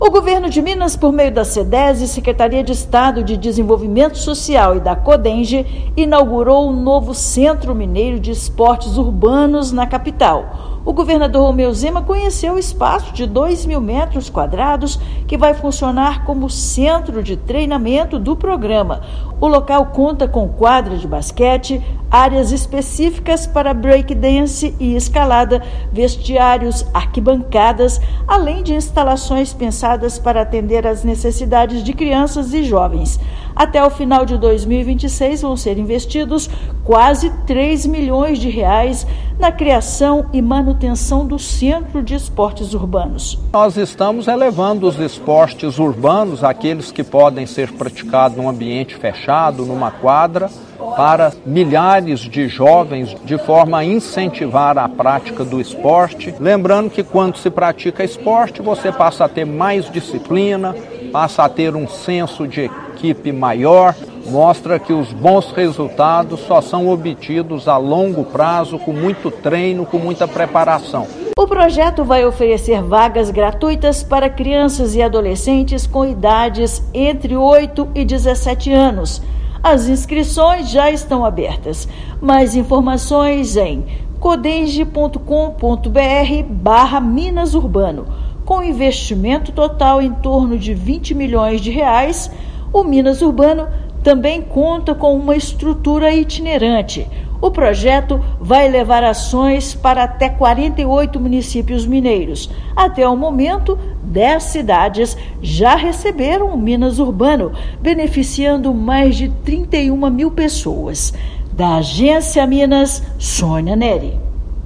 O governo de Minas, por meio da SEDESE, Secretaria de Estado de Desenvolvimento Social e da CODENGE, inaugurou um novo Centro Mineiro de Esportes Urbanos na capital. O governador Romeu Zema conheceu o espaço de 2.000 metros quadrados que vai funcionar como centro de treinamento do programa. O local conta com quadra de basquete, áreas específicas para breakdance e escalada, vestiários, arquibancadas, além de instalações pensadas para atender às necessidades de crianças e jovens. Até o final de 2026 vão ser investidos quase 3 milhões de reais na criação e manutenção do Centro de Esportes Urbanos. Nós estamos elevando os esportes urbanos, aqueles que podem ser praticados num ambiente fechado, numa quadra, para milhares de jovens, de forma a incentivar a prática do esporte. Lembrando que quando se pratica esporte, você passa a ter mais disciplina, passa a ter um senso de equipe maior, mostra que os bons resultados só são obtidos a longo prazo, com muito treino, com muita preparação. O projeto vai oferecer vagas gratuitas para crianças e adolescentes com idades entre 8 e 17 anos. As inscrições já estão abertas. Mais informações em codenge.com.br/Minas Urbano. Com investimento total em torno de 20 milhões de reais, o Minas Urbano também conta com uma estrutura itinerante. O projeto vai levar ações para até 48 municípios mineiros. Até o momento, 10 cidades já receberam o Minas Urbano, beneficiando mais de 31 mil pessoas. Da Agência Minas, Sônia Neri.